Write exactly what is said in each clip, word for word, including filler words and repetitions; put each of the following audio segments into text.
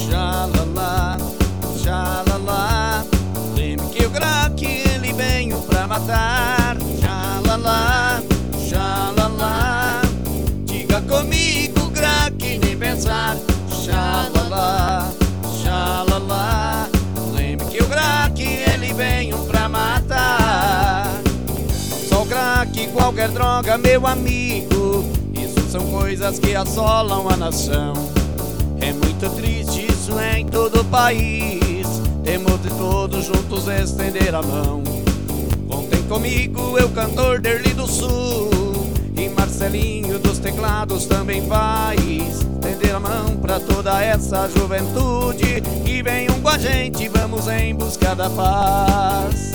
xalala, xalala. Lembre que o crack ele veio pra matar. Xalala, xalala. Diga comigo, crack, nem pensar. Xalala, xalala. Lembre que o crack ele veio pra matar. Só o crack, qualquer droga, meu amigo, isso são coisas que assolam a nação. É muito triste isso em todo o país. Temos de todos juntos estender a mão. Contem comigo, eu cantor Derli do Sul, e Marcelinho dos teclados também vai estender a mão pra toda essa juventude. E venham com a gente, vamos em busca da paz.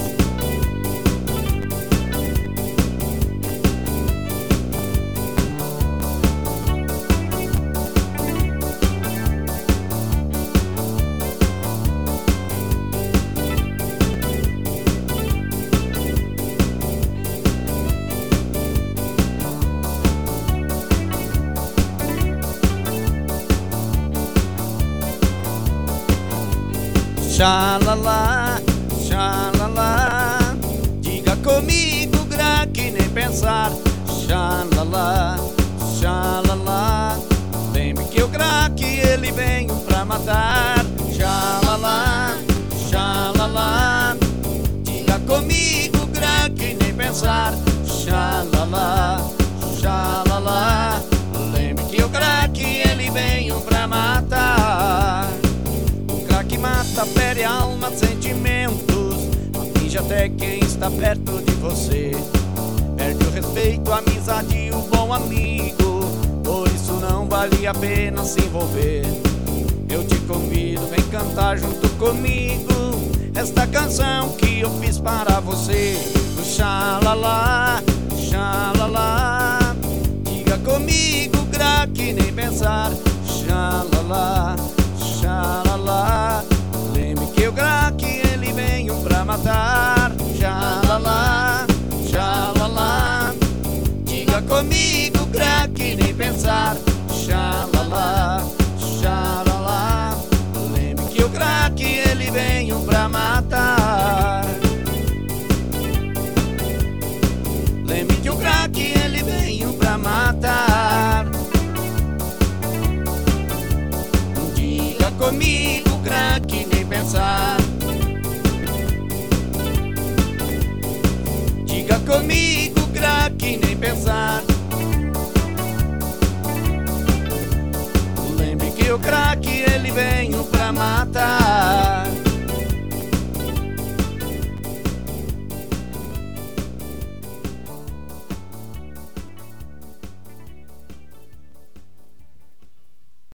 Xalala, xalala. Diga comigo, crack, nem pensar. Xalala, xalala. Lembre que o crack ele veio pra matar. Xalala, xalala. Diga comigo, crack, nem pensar. Xalala, xalala. Lembre que o crack ele veio pra matar. Que mata, fere alma, sentimentos, atinge até quem está perto de você. Perde o respeito, a amizade e o bom amigo, por isso não vale a pena se envolver. Eu te convido, vem cantar junto comigo esta canção que eu fiz para você. O xalala, xalala. Diga comigo, crack, nem pensar. Xalala, xalala. Lembre que o crack ele veio pra matar. Xalala, xalala. Diga comigo, crack, nem pensar. Xalala, xalala. Lembre que o crack ele veio pra matar. Lembre que o crack ele veio pra matar. Diga comigo, crack, nem pensar. Diga comigo, crack, nem pensar. Lembre que o crack ele veio pra matar.